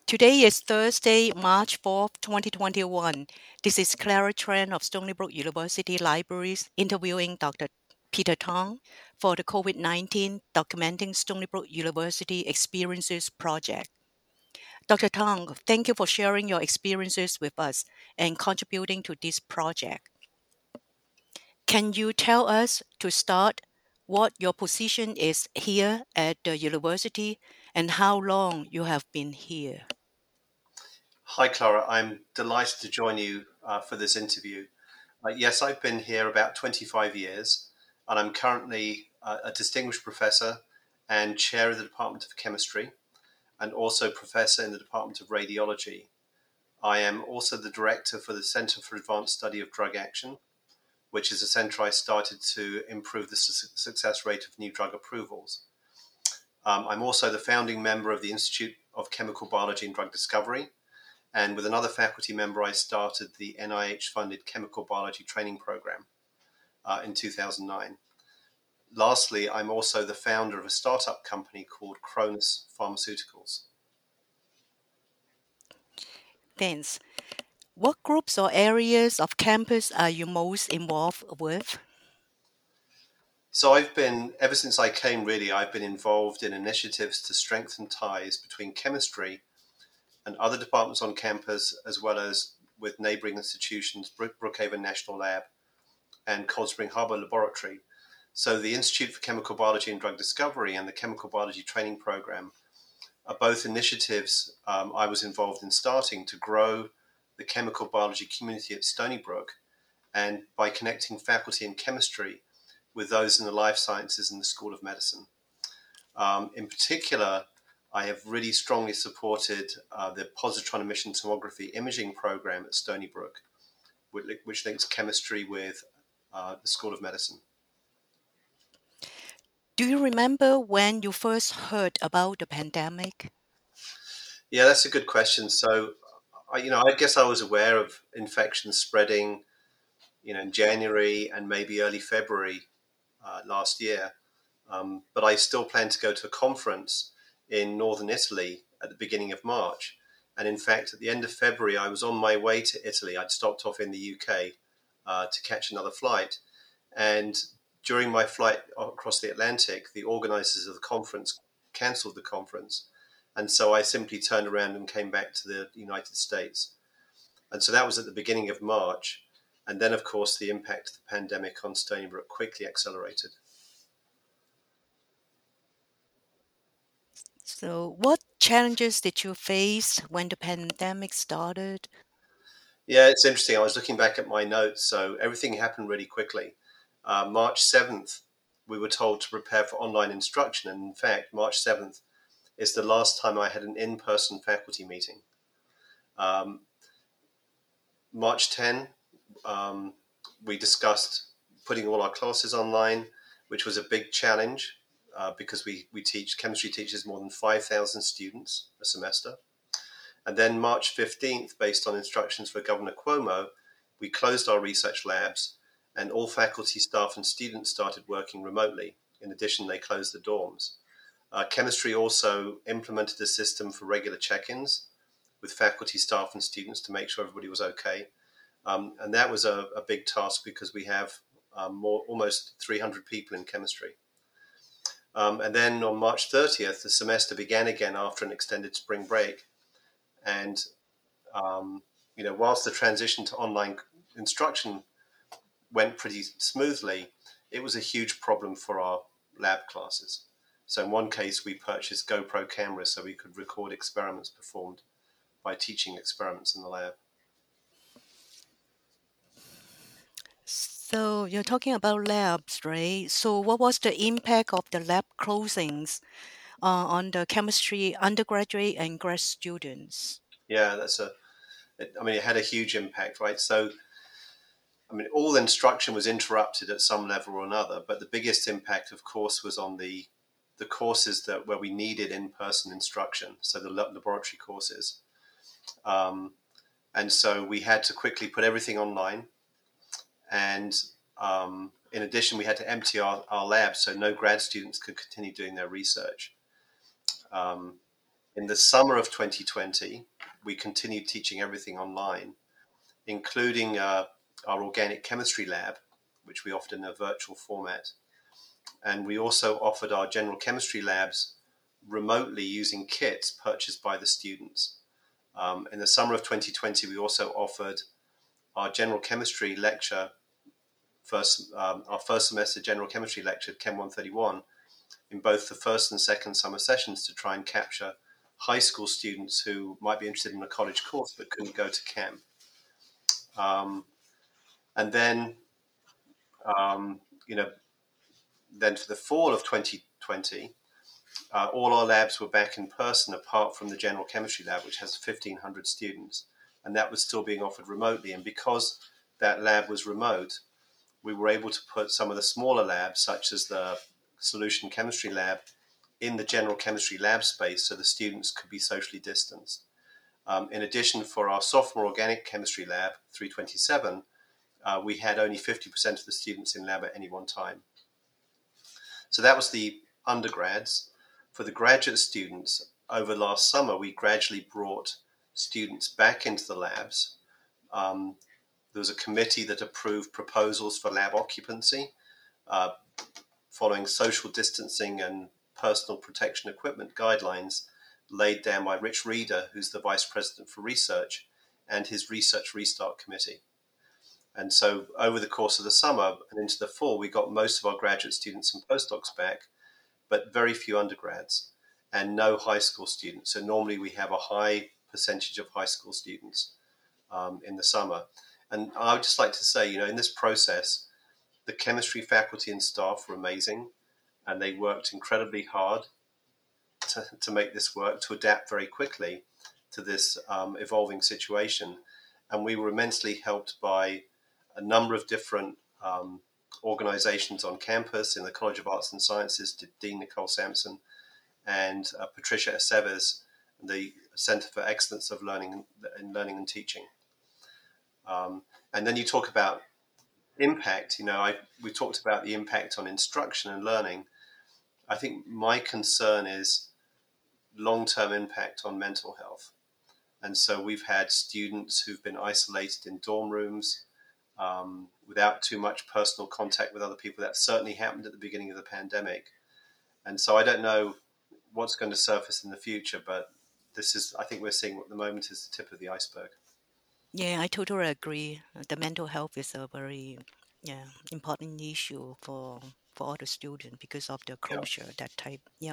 Today is Thursday, March 4th, 2021. This is Clara Tran of Stony Brook University Libraries interviewing Dr. Peter Tong for the COVID-19 Documenting Stony Brook University Experiences project. Dr. Tong, thank you for sharing your experiences with us and contributing to this project. Can you tell us, to start, what your position is here at the university and how long you have been here? Hi, Clara. I'm delighted to join you for this interview. Yes, I've been here about 25 years, and I'm currently a distinguished professor and chair of the Department of Chemistry, and also professor in the Department of Radiology. I am also the director for the Center for Advanced Study of Drug Action, which is a center I started to improve the success rate of new drug approvals. I'm also the founding member of the Institute of Chemical Biology and Drug Discovery. And with another faculty member, I started the NIH-funded Chemical Biology Training Program in 2009. Lastly, I'm also the founder of a startup company called Cronus Pharmaceuticals. Thanks. What groups or areas of campus are you most involved with? So ever since I came really, I've been involved in initiatives to strengthen ties between chemistry and other departments on campus, as well as with neighboring institutions, Brookhaven National Lab and Cold Spring Harbor Laboratory. So the Institute for Chemical Biology and Drug Discovery and the Chemical Biology Training Program are both initiatives I was involved in starting to grow the chemical biology community at Stony Brook, and by connecting faculty in chemistry with those in the life sciences and the School of Medicine. In particular, I have really strongly supported the positron emission tomography imaging program at Stony Brook, which links chemistry with the School of Medicine. Do you remember when you first heard about the pandemic? Yeah, that's a good question. So, I guess I was aware of infections spreading, in January and maybe early February last year. But I still plan to go to a conference in northern Italy at the beginning of March. And in fact, at the end of February, I was on my way to Italy. I'd stopped off in the UK to catch another flight. And during my flight across the Atlantic, the organizers of the conference cancelled the conference. And so I simply turned around and came back to the United States. And so that was at the beginning of March. And then, of course, the impact of the pandemic on Stony Brook quickly accelerated. So, what challenges did you face when the pandemic started? Yeah, it's interesting. I was looking back at my notes. So everything happened really quickly. March 7th, we were told to prepare for online instruction. And in fact, March 7th is the last time I had an in-person faculty meeting. Um, March 10, we discussed putting all our classes online, which was a big challenge because we teach, chemistry teaches more than 5,000 students a semester. And then March 15th, based on instructions for Governor Cuomo, we closed our research labs and all faculty, staff and students started working remotely. In addition, they closed the dorms. Chemistry also implemented a system for regular check-ins with faculty, staff and students to make sure everybody was okay. And that was a big task because we have almost 300 people in chemistry. And then on March 30th, the semester began again after an extended spring break. And whilst the transition to online instruction went pretty smoothly, it was a huge problem for our lab classes. So in one case, we purchased GoPro cameras so we could record experiments performed by teaching experiments in the lab. So, you're talking about labs, right? So, what was the impact of the lab closings on the chemistry undergraduate and grad students? Yeah, it had a huge impact, right? So, all instruction was interrupted at some level or another, but the biggest impact, of course, was on the courses where we needed in-person instruction, so the laboratory courses. And so we had to quickly put everything online. And in addition, we had to empty our labs so no grad students could continue doing their research. In In the summer of 2020, we continued teaching everything online, including our organic chemistry lab, which we offered in a virtual format. And we also offered our general chemistry labs remotely using kits purchased by the students. In the summer of 2020, we also offered our general chemistry lecture, our first semester general chemistry lecture, Chem 131, in both the first and second summer sessions to try and capture high school students who might be interested in a college course but couldn't go to Chem. And then, then for the fall of 2020, all our labs were back in person apart from the general chemistry lab, which has 1,500 students, and that was still being offered remotely. And because that lab was remote, we were able to put some of the smaller labs, such as the solution chemistry lab, in the general chemistry lab space so the students could be socially distanced. In addition, for our sophomore organic chemistry lab, 327, we had only 50% of the students in lab at any one time. So that was the undergrads. For the graduate students, over last summer, we gradually brought students back into the labs. There was a committee that approved proposals for lab occupancy, following social distancing and personal protection equipment guidelines laid down by Rich Reeder, who's the Vice President for Research, and his Research Restart Committee. And so over the course of the summer and into the fall, we got most of our graduate students and postdocs back, but very few undergrads and no high school students. So normally we have a high percentage of high school students in the summer. And I would just like to say, in this process, the chemistry faculty and staff were amazing, and they worked incredibly hard to make this work, to adapt very quickly to this evolving situation. And we were immensely helped by a number of different organizations on campus in the College of Arts and Sciences, Dean Nicole Sampson and Patricia Aceves, the Center for Excellence of Learning and Teaching. And then you talk about impact. We talked about the impact on instruction and learning. I think my concern is long-term impact on mental health. And so we've had students who've been isolated in dorm rooms without too much personal contact with other people. That certainly happened at the beginning of the pandemic. And so I don't know what's going to surface in the future, but I think we're seeing what at the moment is the tip of the iceberg. Yeah, I totally agree. The mental health is a very important issue for all the students because of the closure, that type. Yeah.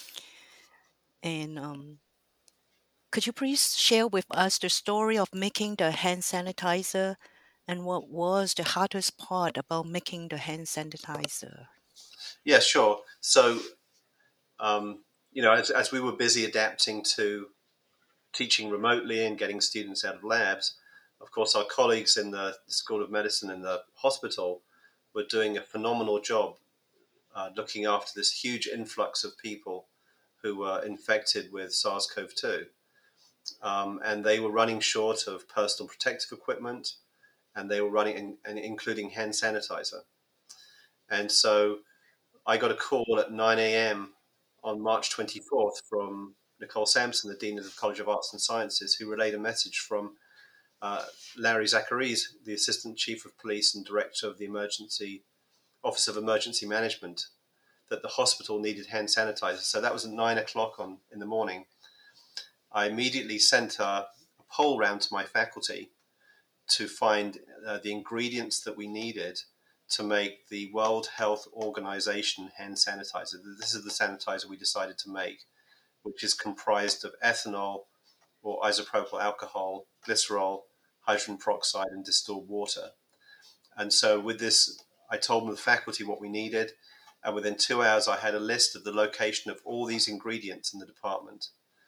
And could you please share with us the story of making the hand sanitizer and what was the hardest part about making the hand sanitizer? Yeah, sure. So, as we were busy adapting to teaching remotely and getting students out of labs, of course, our colleagues in the School of Medicine and the hospital were doing a phenomenal job looking after this huge influx of people who were infected with SARS-CoV-2. And they were running short of personal protective equipment, and they were running, and including hand sanitizer. And so I got a call at 9 a.m. on March 24th from Nicole Sampson, the Dean of the College of Arts and Sciences, who relayed a message from Larry Zacharies, the Assistant Chief of Police and Director of the Office of Emergency Management, that the hospital needed hand sanitizer. So that was at 9 o'clock in the morning. I immediately sent a poll round to my faculty to find the ingredients that we needed to make the World Health Organization hand sanitizer. This is the sanitizer we decided to make, which is comprised of ethanol or isopropyl alcohol, glycerol, hydrogen peroxide, and distilled water. And so with this, I told the faculty what we needed, and within 2 hours, I had a list of the location of all these ingredients in the department.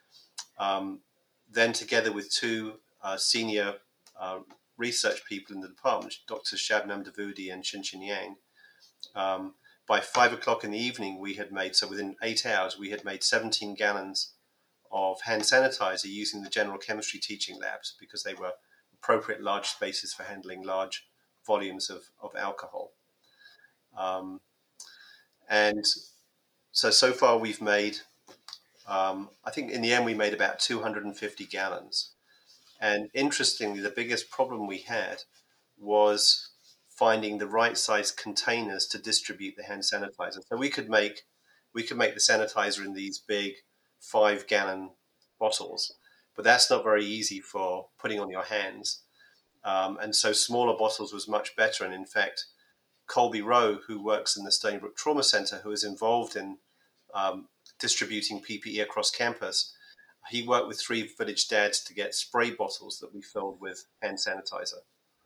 Then together with two senior research people in the department, Dr. Shabnam Davoodi and Xinshin Yang, by 5 o'clock in the evening, we had made, so within 8 hours, we had made 17 gallons of hand sanitizer using the general chemistry teaching labs because they were appropriate large spaces for handling large volumes of alcohol. And so far we've made I think in the end we made about 250 gallons. And interestingly, the biggest problem we had was finding the right size containers to distribute the hand sanitizer. So we could make the sanitizer in these big 5 gallon bottles, but that's not very easy for putting on your hands. And so smaller bottles was much better. And in fact, Colby Rowe, who works in the Stony Brook Trauma Center, who is involved in distributing PPE across campus, he worked with 3 Village Dads to get spray bottles that we filled with hand sanitizer.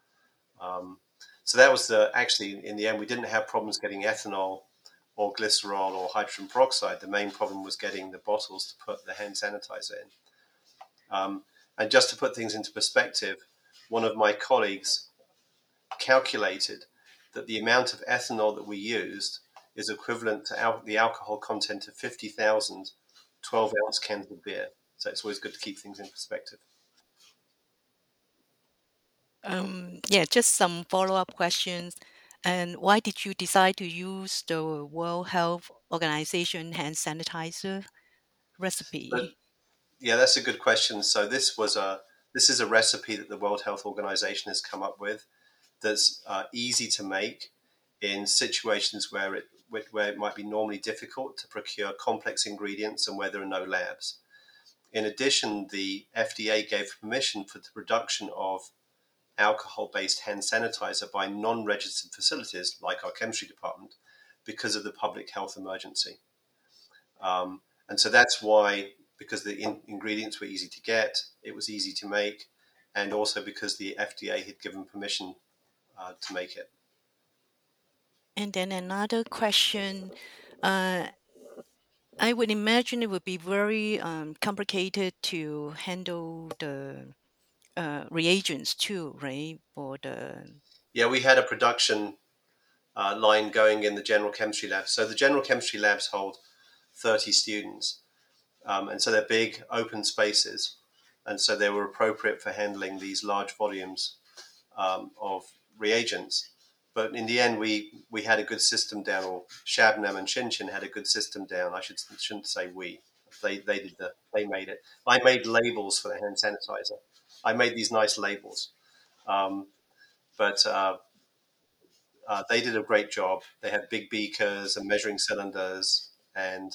So that was actually, in the end, we didn't have problems getting ethanol or glycerol or hydrogen peroxide. The main problem was getting the bottles to put the hand sanitizer in. And just to put things into perspective, one of my colleagues calculated that the amount of ethanol that we used is equivalent to the alcohol content of 50,000 12-ounce cans of beer. So it's always good to keep things in perspective. Yeah, just some follow-up questions. And why did you decide to use the World Health Organization hand sanitizer But recipe? yeah, that's a good question. So this is a recipe that the World Health Organization has come up with that's easy to make in situations where it might be normally difficult to procure complex ingredients and where there are no labs. In addition, the FDA gave permission for the production of alcohol-based hand sanitizer by non-registered facilities like our chemistry department because of the public health emergency. And so that's why, because the ingredients were easy to get, it was easy to make, and also because the FDA had given permission to make it. And then another question. Uh, I would imagine it would be very complicated to handle the reagents too, right? Yeah, we had a production line going in the general chemistry lab. So the general chemistry labs hold 30 students, and so they're big open spaces, and so they were appropriate for handling these large volumes of reagents. But in the end, we had a good system down, or Shabnam and Shinchin had a good system down. Shouldn't say we. They made it. I made labels for the hand sanitizer. I made these nice labels, but they did a great job. They had big beakers and measuring cylinders, and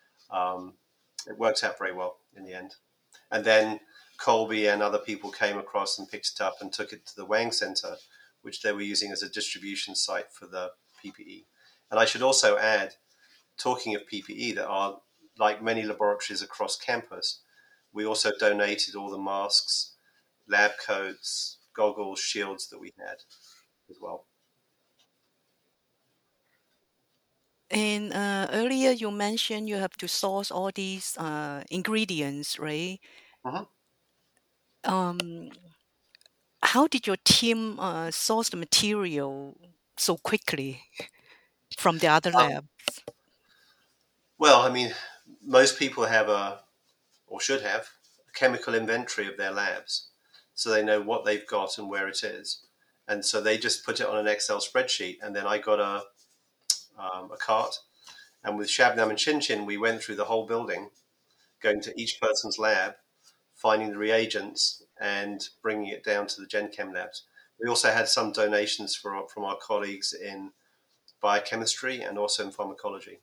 it worked out very well in the end. And then Colby and other people came across and picked it up and took it to the Wang Center, which they were using as a distribution site for the PPE. And I should also add, talking of PPE, that are like many laboratories across campus, we also donated all the masks, lab coats, goggles, shields that we had as well. And earlier you mentioned you have to source all these ingredients, right? Mm-hmm. Um, how did your team source the material so quickly from the other lab? Well, I mean, most people have or should have, a chemical inventory of their labs, so they know what they've got and where it is. And so they just put it on an Excel spreadsheet, and then I got a cart. And with Shabnam and Shinchin, we went through the whole building, going to each person's lab, finding the reagents, and bringing it down to the Gen Chem labs. We also had some donations from our colleagues in biochemistry and also in pharmacology.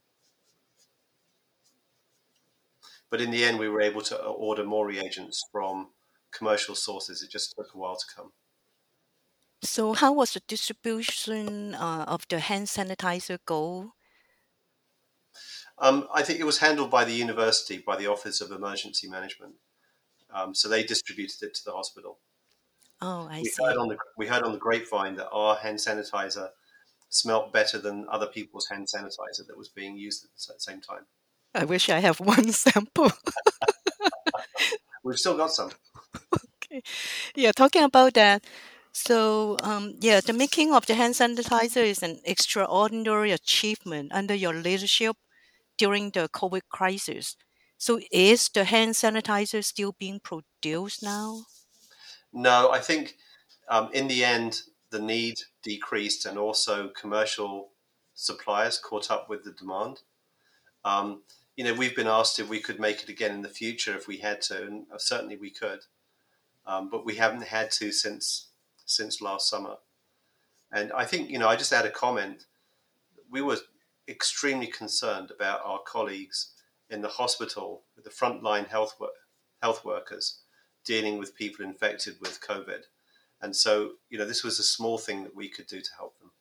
But in the end, we were able to order more reagents from commercial sources. It just took a while to come. So how was the distribution of the hand sanitizer go? I think it was handled by the university, by the Office of Emergency Management. So they distributed it to the hospital. Oh, I We see. heard on the grapevine that our hand sanitizer smelt better than other people's hand sanitizer that was being used at the same time. I wish I have one sample. We've still got some. Okay. Yeah, talking about that. So, yeah, the making of the hand sanitizer is an extraordinary achievement under your leadership during the COVID crisis. So, is the hand sanitizer still being produced now? No, I think in the end, the need decreased and also commercial suppliers caught up with the demand. Um, we've been asked if we could make it again in the future if we had to, and certainly we could, but we haven't had to since last summer. And I think, I just add a comment. We were extremely concerned about our colleagues in the hospital with the frontline health workers dealing with people infected with COVID. And so, this was a small thing that we could do to help them.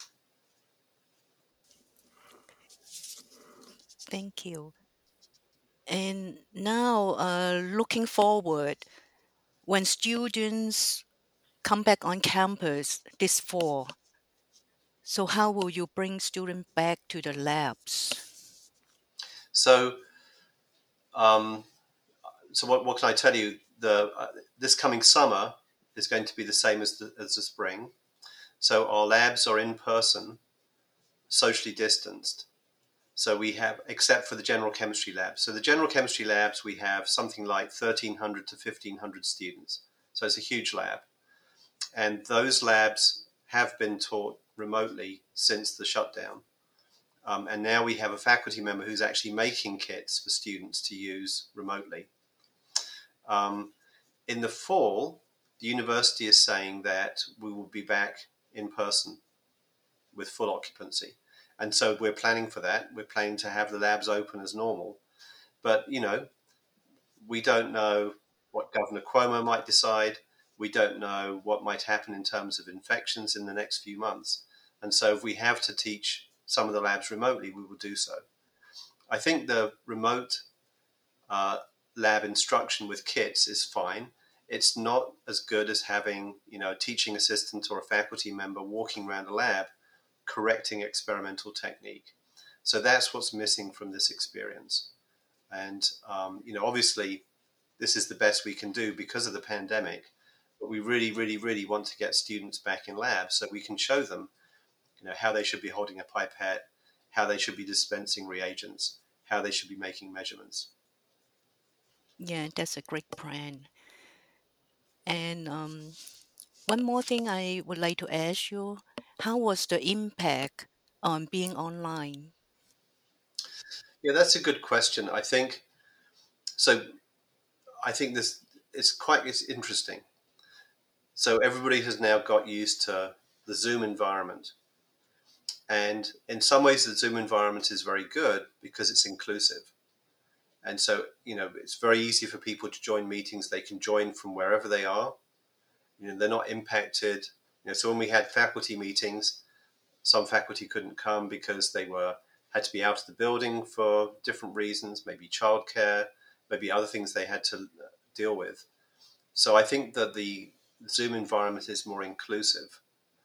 Thank you. And now, looking forward, when students come back on campus this fall, so how will you bring students back to the labs? So, um, what can I tell you? This coming summer is going to be the same as the spring. So our labs are in person, socially distanced. So we have, except for the general chemistry labs. So the general chemistry labs, we have something like 1,300 to 1,500 students. So it's a huge lab. And those labs have been taught remotely since the shutdown. And now we have a faculty member who's actually making kits for students to use remotely. In the fall, the university is saying that we will be back in person with full occupancy. And so we're planning for that. We're planning to have the labs open as normal. But, we don't know what Governor Cuomo might decide. We don't know what might happen in terms of infections in the next few months. And so if we have to teach some of the labs remotely, we will do so. I think the remote lab instruction with kits is fine. It's not as good as having, a teaching assistant or a faculty member walking around a lab correcting experimental technique. So that's what's missing from this experience. And, obviously, this is the best we can do because of the pandemic. But we really, really, really want to get students back in labs so we can show them, how they should be holding a pipette, how they should be dispensing reagents, how they should be making measurements. Yeah, that's a great plan. And one more thing I would like to ask you, how was the impact on being online? Yeah, that's a good question. I think so. I think this it's interesting. So everybody has now got used to the Zoom environment, and in some ways, the Zoom environment is very good because it's inclusive. And so, it's very easy for people to join meetings. They can join from wherever they are. They're not impacted. So when we had faculty meetings, some faculty couldn't come because they had to be out of the building for different reasons, maybe childcare, maybe other things they had to deal with. So I think that the Zoom environment is more inclusive.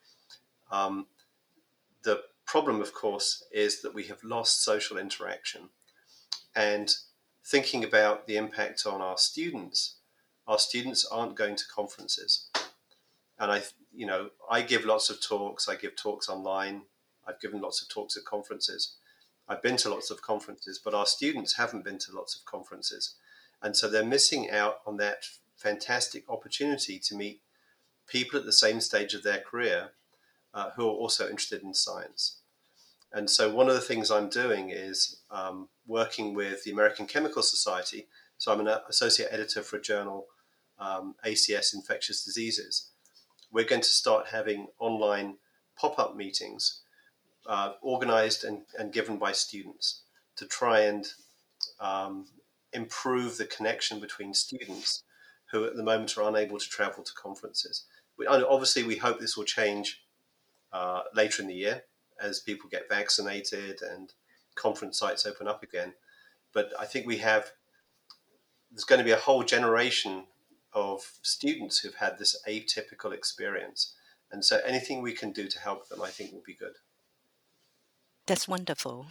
The problem, of course, is that we have lost social interaction. And thinking about the impact on our students aren't going to conferences. And I give lots of talks. I give talks online. I've given lots of talks at conferences. I've been to lots of conferences, but our students haven't been to lots of conferences. And so they're missing out on that fantastic opportunity to meet people at the same stage of their career who are also interested in science. And so one of the things I'm doing is working with the American Chemical Society. So I'm an associate editor for a journal, ACS Infectious Diseases. We're going to start having online pop-up meetings organized and given by students to try and improve the connection between students who at the moment are unable to travel to conferences. Obviously, we hope this will change later in the year as people get vaccinated and conference sites open up again. But I think there's going to be a whole generation of students who've had this atypical experience. And so anything we can do to help them, I think will be good. That's wonderful.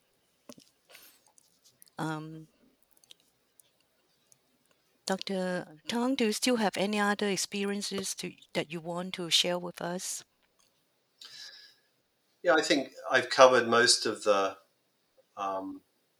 Um, Dr. Tong, do you still have any other experiences that you want to share with us? Yeah, I think I've covered most of the, um,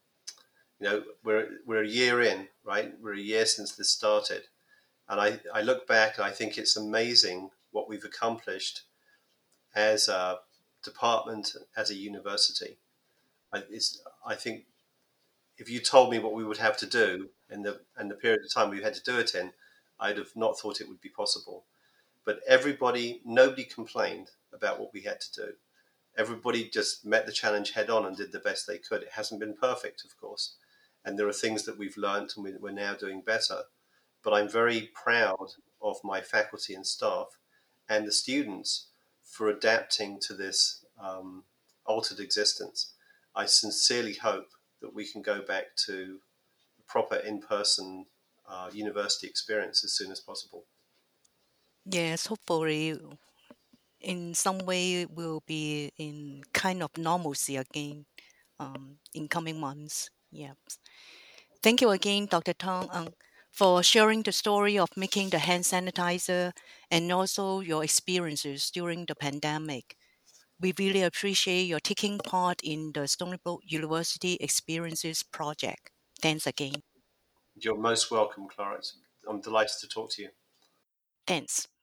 we're a year in, right? We're a year since this started. And I look back and I think it's amazing what we've accomplished as a department, as a university. I think if you told me what we would have to do and the period of time we had to do it in, I'd have not thought it would be possible. But nobody complained about what we had to do. Everybody just met the challenge head on and did the best they could. It hasn't been perfect, of course, and there are things that we've learned and we're now doing better. But I'm very proud of my faculty and staff and the students for adapting to this altered existence. I sincerely hope that we can go back to proper in-person university experience as soon as possible. Yes, hopefully in some way we'll be in kind of normalcy again in coming months. Yeah. Thank you again, Dr. Tong, for sharing the story of making the hand sanitizer and also your experiences during the pandemic. We really appreciate your taking part in the Stony Brook University Experiences project. Thanks again. You're most welcome, Clarence. I'm delighted to talk to you. Thanks.